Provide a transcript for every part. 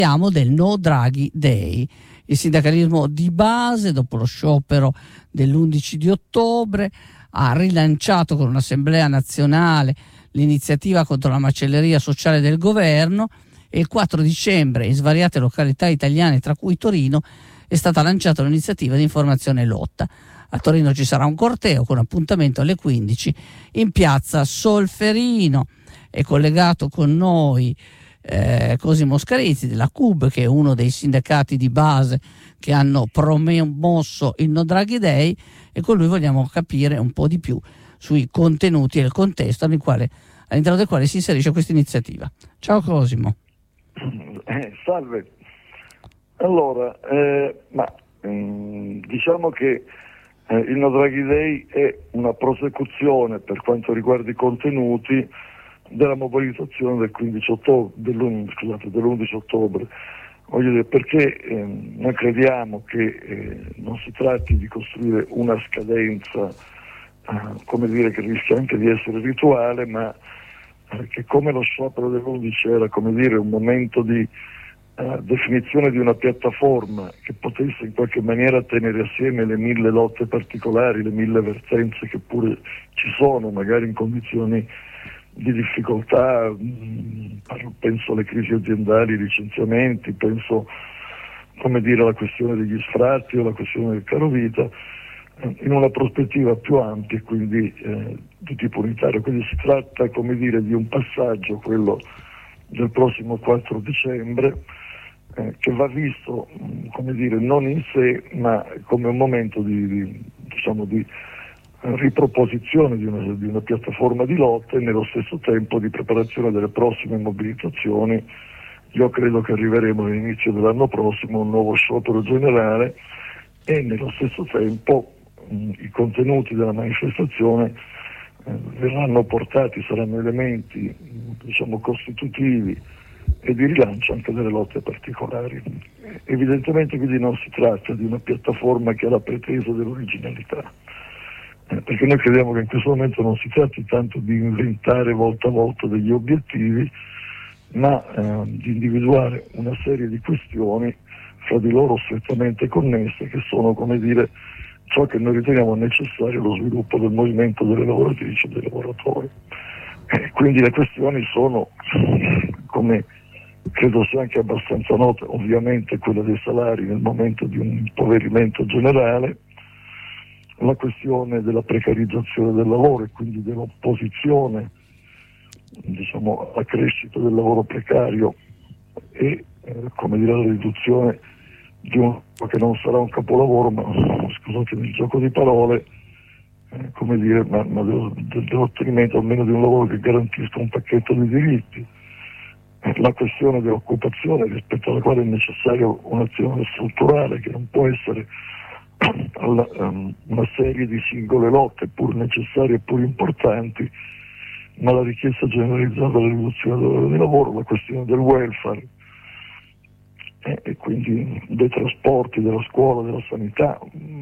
Parliamo del No Draghi Day. Il sindacalismo di base, dopo lo sciopero dell'11 di ottobre, ha rilanciato con un'assemblea nazionale l'iniziativa contro la macelleria sociale del governo e il 4 dicembre in svariate località italiane, tra cui Torino, è stata lanciata l'iniziativa di informazione e lotta. A Torino ci sarà un corteo con appuntamento alle 15 in piazza Solferino. È collegato con noi Cosimo Scarizzi della CUB, che è uno dei sindacati di base che hanno promosso il No Draghi Day, e con lui vogliamo capire un po' di più sui contenuti e il contesto all'interno del quale si inserisce questa iniziativa. Ciao Cosimo. Salve. Allora, diciamo che il No Draghi Day è una prosecuzione per quanto riguarda i contenuti della mobilitazione dell'11 ottobre. Voglio dire, perché noi crediamo che non si tratti di costruire una scadenza che rischia anche di essere rituale, ma che come lo sciopero dell'11 era un momento di definizione di una piattaforma che potesse in qualche maniera tenere assieme le 1000 lotte particolari, le 1000 vertenze che pure ci sono, magari in condizioni di difficoltà, penso alle crisi aziendali, ai licenziamenti, penso alla questione degli sfratti o alla questione del caro vita, in una prospettiva più ampia e quindi di tipo unitario. Quindi si tratta di un passaggio, quello del prossimo 4 dicembre, che va visto non in sé, ma come un momento di riproposizione di una piattaforma di lotte e nello stesso tempo di preparazione delle prossime mobilitazioni. Io credo che arriveremo all'inizio dell'anno prossimo a un nuovo sciopero generale e nello stesso tempo i contenuti della manifestazione verranno portati, saranno elementi costitutivi e di rilancio anche delle lotte particolari. Evidentemente quindi non si tratta di una piattaforma che ha la pretesa dell'originalità, perché noi crediamo che in questo momento non si tratti tanto di inventare volta a volta degli obiettivi, ma di individuare una serie di questioni fra di loro strettamente connesse, che sono ciò che noi riteniamo necessario allo sviluppo del movimento delle lavoratrici e dei lavoratori. Quindi le questioni sono, come credo sia anche abbastanza noto, ovviamente quella dei salari nel momento di un impoverimento generale, la questione della precarizzazione del lavoro e quindi dell'opposizione alla crescita del lavoro precario e la riduzione di che non sarà un capolavoro, ma scusatemi il gioco di parole, ma dell'ottenimento almeno di un lavoro che garantisca un pacchetto di diritti, la questione dell'occupazione, rispetto alla quale è necessaria un'azione strutturale che non può essere una serie di singole lotte pur necessarie e pur importanti, ma la richiesta generalizzata della riduzione dell'ora di lavoro, la questione del welfare e quindi dei trasporti, della scuola, della sanità,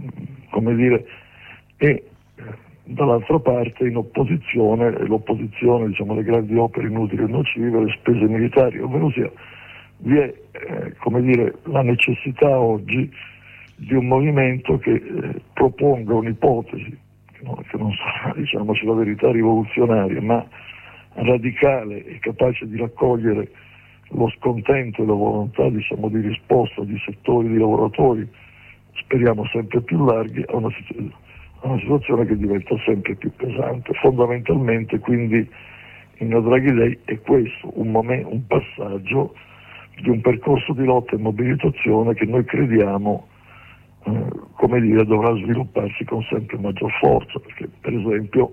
e dall'altra parte in opposizione l'opposizione alle grandi opere inutili e nocive, le spese militari, ovvero sia vi è la necessità oggi di un movimento che proponga un'ipotesi che non sarà, diciamoci la verità, rivoluzionaria, ma radicale e capace di raccogliere lo scontento e la volontà di risposta di settori di lavoratori, speriamo sempre più larghi, a una situazione che diventa sempre più pesante. Fondamentalmente quindi il No Draghi Day è questo, un passaggio di un percorso di lotta e mobilitazione che noi crediamo dovrà svilupparsi con sempre maggior forza, perché per esempio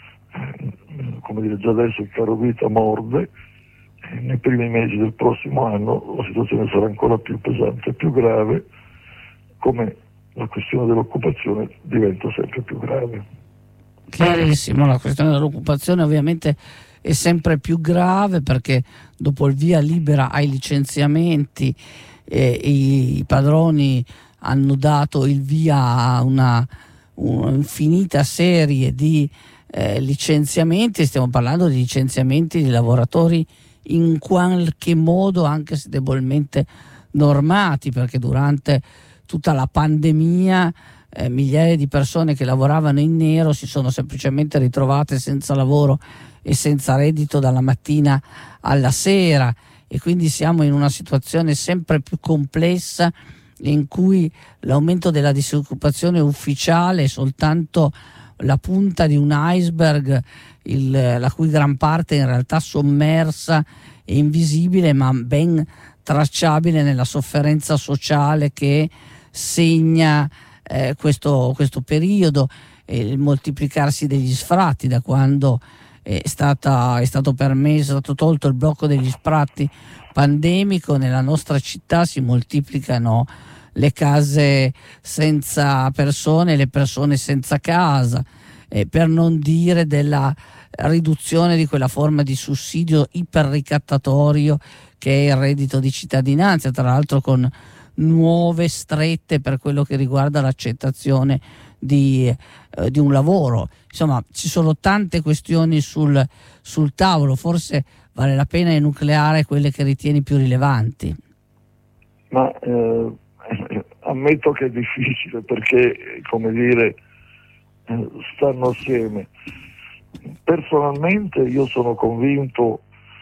già adesso il caro vita morde, nei primi mesi del prossimo anno la situazione sarà ancora più pesante e più grave, come la questione dell'occupazione diventa sempre più grave. Chiarissimo, la questione dell'occupazione ovviamente è sempre più grave, perché dopo il via libera ai licenziamenti i padroni hanno dato il via a una infinita serie di licenziamenti. Stiamo parlando di licenziamenti di lavoratori in qualche modo, anche se debolmente normati, perché durante tutta la pandemia migliaia di persone che lavoravano in nero si sono semplicemente ritrovate senza lavoro e senza reddito dalla mattina alla sera, e quindi siamo in una situazione sempre più complessa in cui l'aumento della disoccupazione ufficiale è soltanto la punta di un iceberg, la cui gran parte è in realtà sommersa e invisibile, ma ben tracciabile nella sofferenza sociale che segna questo periodo, il moltiplicarsi degli sfratti da quando è stato tolto il blocco degli sfratti pandemico. Nella nostra città si moltiplicano le case senza persone, le persone senza casa, per non dire della riduzione di quella forma di sussidio iperricattatorio che è il reddito di cittadinanza, tra l'altro con nuove strette per quello che riguarda l'accettazione di un lavoro. Insomma, ci sono tante questioni sul tavolo, forse vale la pena enucleare quelle che ritieni più rilevanti. Ma ammetto che è difficile, perché, come dire, stanno assieme. Personalmente io sono convinto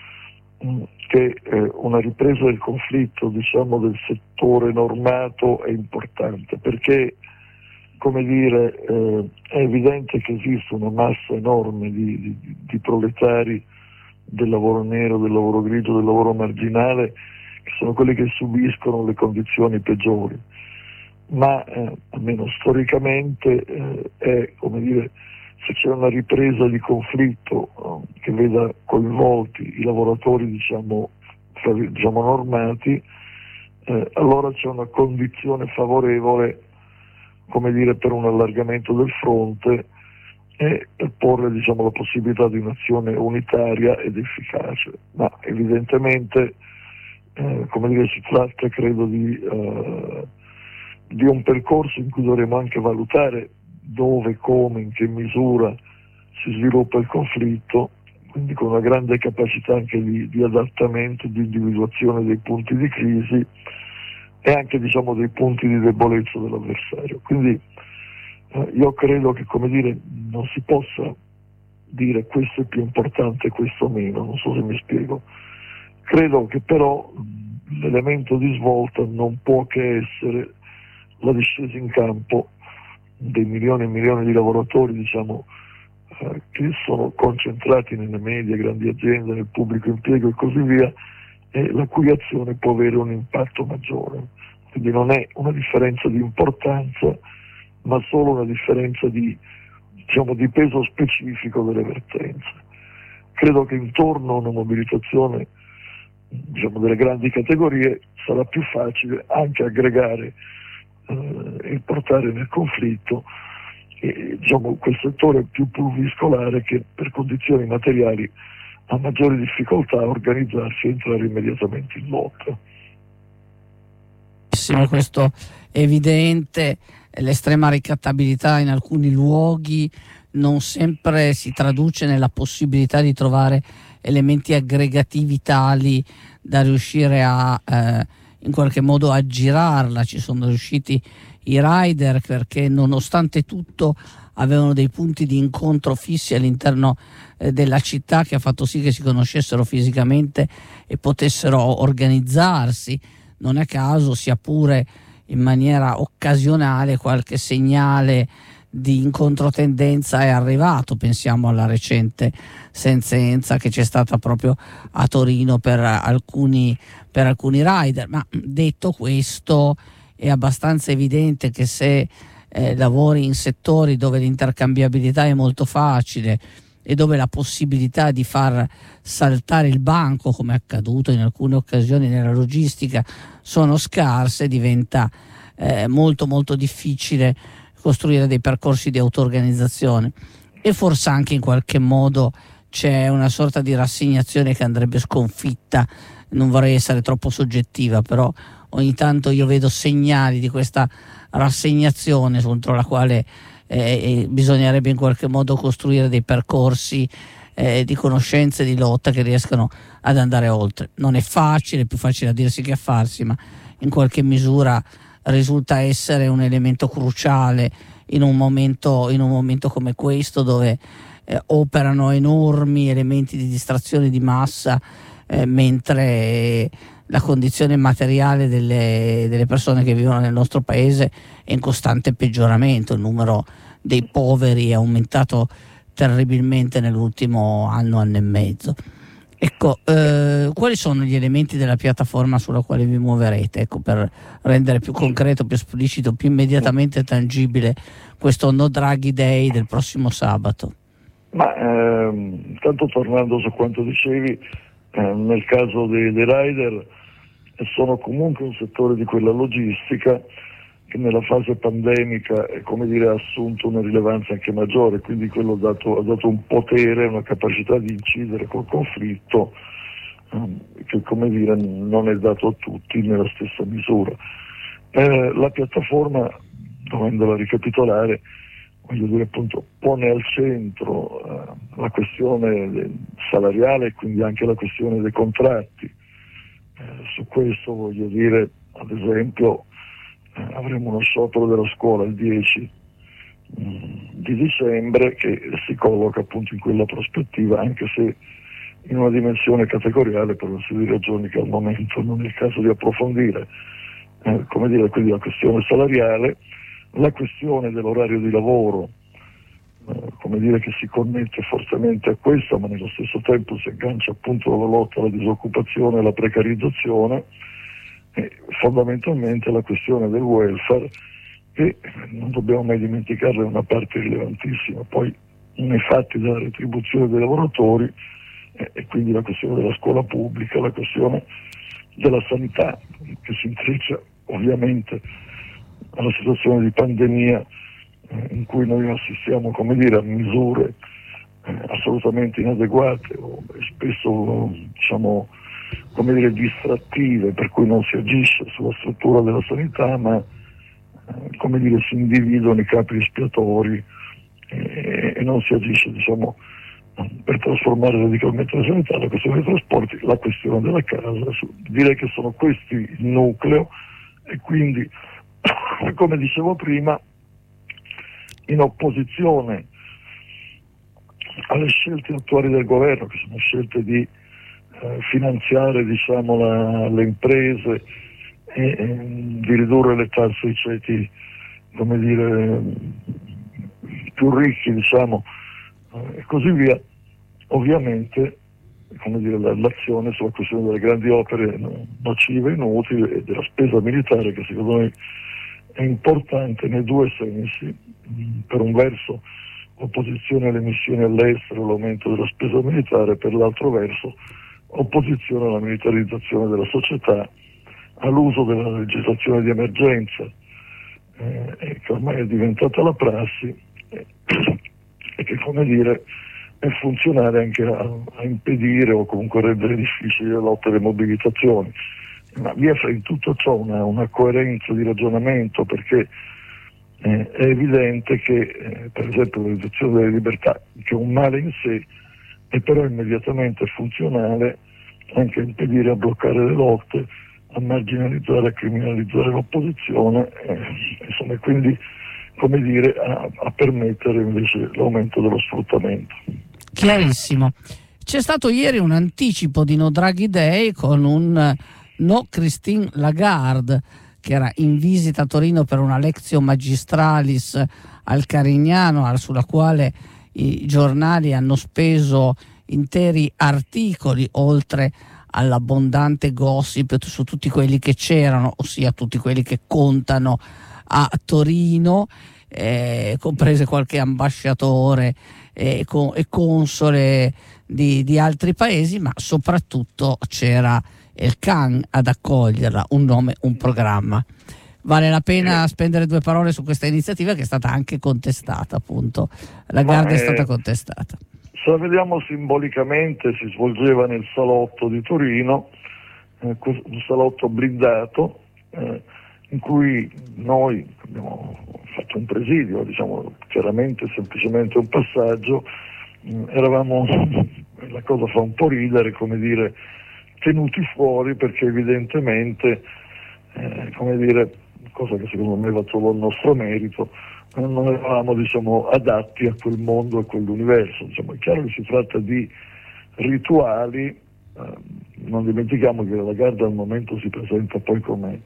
che una ripresa del conflitto, diciamo, del settore normato è importante, perché, come dire, è evidente che esiste una massa enorme di proletari del lavoro nero, del lavoro grigio, del lavoro marginale, che sono quelli che subiscono le condizioni peggiori, ma almeno storicamente è, come dire, se c'è una ripresa di conflitto che veda coinvolti i lavoratori, diciamo normati, allora c'è una condizione favorevole, come dire, per un allargamento del fronte e per porre, diciamo, la possibilità di un'azione unitaria ed efficace. Ma evidentemente, come dire, si tratta, credo, di un percorso in cui dovremo anche valutare dove, come, in che misura si sviluppa il conflitto, quindi con una grande capacità anche di adattamento, di individuazione dei punti di crisi e anche, diciamo, dei punti di debolezza dell'avversario. Quindi io credo che, come dire, non si possa dire questo è più importante e questo meno, non so se mi spiego. Credo che però l'elemento di svolta non può che essere la discesa in campo dei milioni e milioni di lavoratori, diciamo, che sono concentrati nelle medie, grandi aziende, nel pubblico impiego e così via, e la cui azione può avere un impatto maggiore. Quindi non è una differenza di importanza, ma solo una differenza di peso specifico delle vertenze. Credo che intorno a una mobilitazione, diciamo, delle grandi categorie sarà più facile anche aggregare e portare nel conflitto diciamo, quel settore più pulviscolare che per condizioni materiali ha maggiori difficoltà a organizzarsi e entrare immediatamente in lotta. Questo è evidente. L'estrema ricattabilità in alcuni luoghi non sempre si traduce nella possibilità di trovare elementi aggregativi tali da riuscire a in qualche modo aggirarla. Ci sono riusciti i rider perché nonostante tutto avevano dei punti di incontro fissi all'interno della città, che ha fatto sì che si conoscessero fisicamente e potessero organizzarsi. Non a caso, sia pure in maniera occasionale, qualche segnale di incontrotendenza è arrivato. Pensiamo alla recente sentenza che c'è stata proprio a Torino per alcuni rider. Ma detto questo, è abbastanza evidente che se lavori in settori dove l'intercambiabilità è molto facile e dove la possibilità di far saltare il banco, come è accaduto in alcune occasioni nella logistica, sono scarse, diventa molto molto difficile costruire dei percorsi di auto-organizzazione, e forse anche in qualche modo c'è una sorta di rassegnazione che andrebbe sconfitta. Non vorrei essere troppo soggettiva, però ogni tanto io vedo segnali di questa rassegnazione contro la quale bisognerebbe in qualche modo costruire dei percorsi di conoscenze di lotta che riescano ad andare oltre. Non è facile, è più facile a dirsi che a farsi, ma in qualche misura risulta essere un elemento cruciale in un momento come questo, dove operano enormi elementi di distrazione di massa, mentre la condizione materiale delle persone che vivono nel nostro paese è in costante peggioramento. Il numero dei poveri è aumentato terribilmente nell'ultimo anno e mezzo. Ecco, quali sono gli elementi della piattaforma sulla quale vi muoverete, ecco, per rendere più concreto, più esplicito, più immediatamente tangibile questo No Draghi Day del prossimo sabato? Ma intanto, tornando su quanto dicevi, nel caso dei rider sono comunque un settore di quella logistica che nella fase pandemica ha assunto una rilevanza anche maggiore, quindi quello ha dato un potere, una capacità di incidere col conflitto che non è dato a tutti nella stessa misura. La piattaforma, dovendola ricapitolare, appunto, pone al centro la questione salariale e quindi anche la questione dei contratti. Su questo ad esempio, avremo uno sciopero della scuola il 10 di dicembre che si colloca appunto in quella prospettiva, anche se in una dimensione categoriale per una serie di ragioni che al momento non è il caso di approfondire. Quindi la questione salariale, la questione dell'orario di lavoro, che si connette fortemente a questo, ma nello stesso tempo si aggancia appunto alla lotta alla disoccupazione e alla precarizzazione, e fondamentalmente la questione del welfare, che non dobbiamo mai dimenticarla, è una parte rilevantissima poi nei fatti della retribuzione dei lavoratori, e quindi la questione della scuola pubblica, la questione della sanità, che si intreccia ovviamente alla situazione di pandemia in cui noi assistiamo a misure assolutamente inadeguate o spesso distrattive, per cui non si agisce sulla struttura della sanità, ma si individuano i capri espiatori e non si agisce per trasformare radicalmente la sanità, la questione dei trasporti, la questione della casa. Direi che sono questi il nucleo, e quindi come dicevo prima, in opposizione alle scelte attuali del governo, che sono scelte di finanziare le imprese e di ridurre le tasse ai ceti più ricchi, e così via. Ovviamente l'azione sulla questione delle grandi opere nocive, inutili, e della spesa militare, che secondo me è importante nei due sensi: per un verso opposizione alle missioni all'estero, l'aumento della spesa militare; per l'altro verso opposizione alla militarizzazione della società, all'uso della legislazione di emergenza, che ormai è diventata la prassi, e che è funzionale anche a impedire o comunque rendere difficile la lotta alle mobilitazioni. Ma vi è in tutto ciò una coerenza di ragionamento, perché è evidente che per esempio la riduzione delle libertà, che è un male in sé, è però immediatamente funzionale anche a impedire, a bloccare le lotte, a marginalizzare, a criminalizzare l'opposizione, e quindi a permettere invece l'aumento dello sfruttamento. Chiarissimo. C'è stato ieri un anticipo di No Draghi Day con un No Christine Lagarde, che era in visita a Torino per una lectio magistralis al Carignano, sulla quale i giornali hanno speso interi articoli, oltre all'abbondante gossip su tutti quelli che c'erano, ossia tutti quelli che contano a Torino, comprese qualche ambasciatore e console di altri paesi, ma soprattutto c'era il Khan ad accoglierla, un nome, un programma. Vale la pena spendere due parole su questa iniziativa, che è stata anche contestata, appunto. Lagarde è stata contestata. Se la vediamo simbolicamente, si svolgeva nel salotto di Torino, un salotto blindato, in cui noi abbiamo fatto un presidio, chiaramente semplicemente un passaggio, eravamo, la cosa fa un po' ridere, come dire, tenuti fuori perché evidentemente, come dire, cosa che secondo me va solo al nostro merito, non eravamo, diciamo, adatti a quel mondo, a quell'universo. Diciamo, è chiaro che si tratta di rituali, non dimentichiamo che la Lagarde al momento si presenta poi come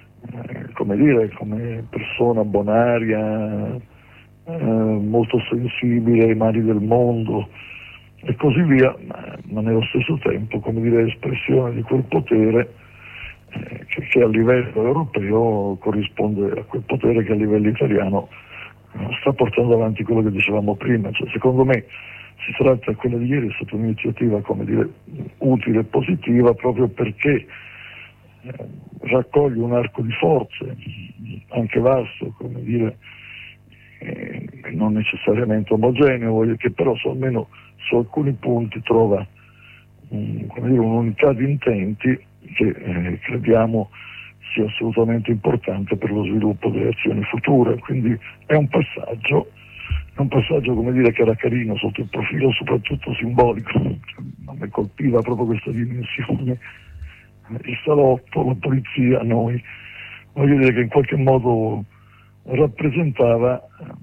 persona bonaria, molto sensibile ai mali del mondo e così via, ma nello stesso tempo, come dire, espressione di quel potere che a livello europeo corrisponde a quel potere che a livello italiano sta portando avanti quello che dicevamo prima. Cioè, secondo me si tratta, quella di ieri è stata un'iniziativa, come dire, utile e positiva, proprio perché raccoglie un arco di forze anche vasto, come dire, non necessariamente omogeneo, che però almeno su alcuni punti trova come dire, un'unità di intenti che crediamo sia assolutamente importante per lo sviluppo delle azioni future. Quindi è un passaggio, come dire, che era carino sotto il profilo soprattutto simbolico. A me colpiva proprio questa dimensione, il salotto, la polizia, noi, voglio dire che in qualche modo rappresentava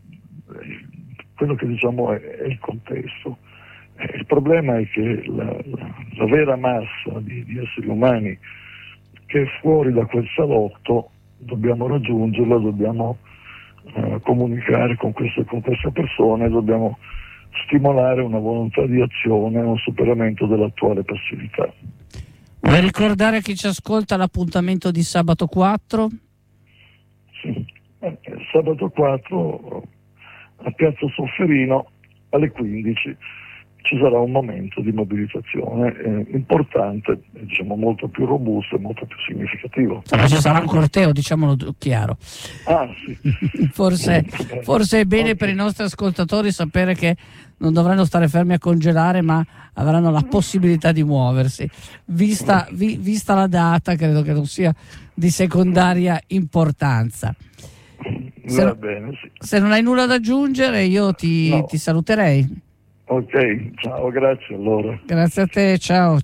quello che diciamo è il contesto. Il problema è che la vera massa di esseri umani che è fuori da quel salotto dobbiamo raggiungerla, dobbiamo comunicare con queste persone, dobbiamo stimolare una volontà di azione, un superamento dell'attuale passività. Vuoi ricordare a chi ci ascolta l'appuntamento di sabato 4? Sì, sabato 4 a Piazza Solferino alle 15 ci sarà un momento di mobilitazione importante, diciamo molto più robusto e molto più significativo. Insomma, ci sarà un corteo, diciamolo chiaro. Sì. Forse è bene per i nostri ascoltatori sapere che non dovranno stare fermi a congelare, ma avranno la possibilità di muoversi. Vista la data, credo che non sia di secondaria importanza. Se non hai nulla da aggiungere, io ti saluterei. Ok, ciao, grazie allora. Grazie a te, ciao.